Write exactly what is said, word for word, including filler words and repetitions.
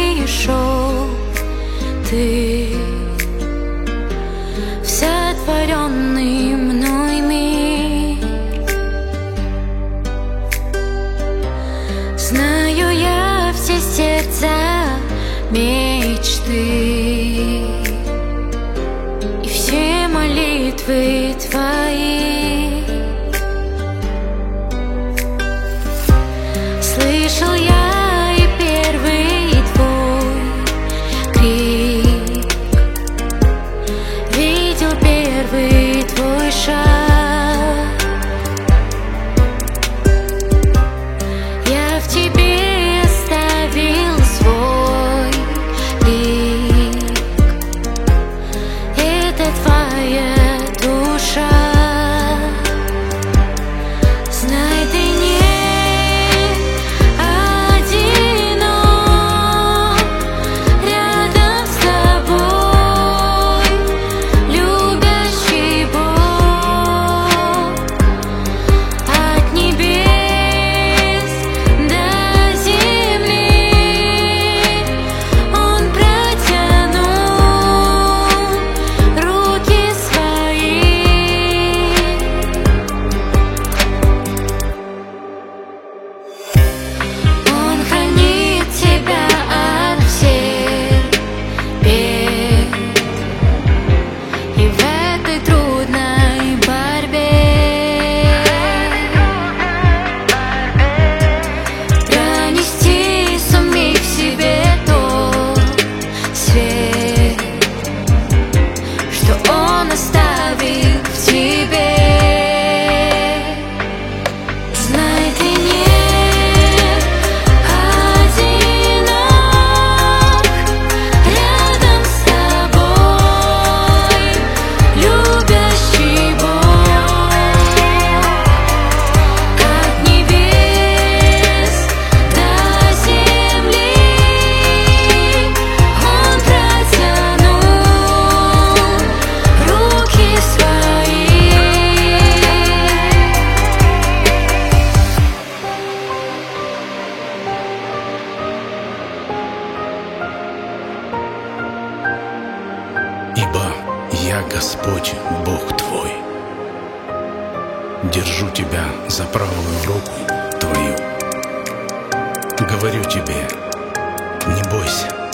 пришел ты в сотворенный мной мир. Знаю я все сердца мечты и все молитвы твои. Слышал я и первый твой крик, видел первый твой шаг. Я в тебе оставил свой лик, это твоя душа. Знай, ты не Ибо я Господь, Бог твой, держу тебя за правую руку твою. Говорю тебе, не бойся,